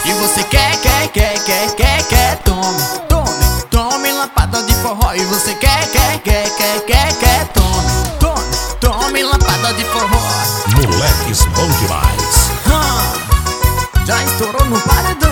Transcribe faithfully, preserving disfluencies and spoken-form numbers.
E você quer, quer, quer, quer, quer, quer. Tome, tome, tome lapada de forró. E você quer, quer, quer, quer, quer, quer. Tome, tome, tome lapada de forró. Moleques bom demais. Hum, já estourou no paredão.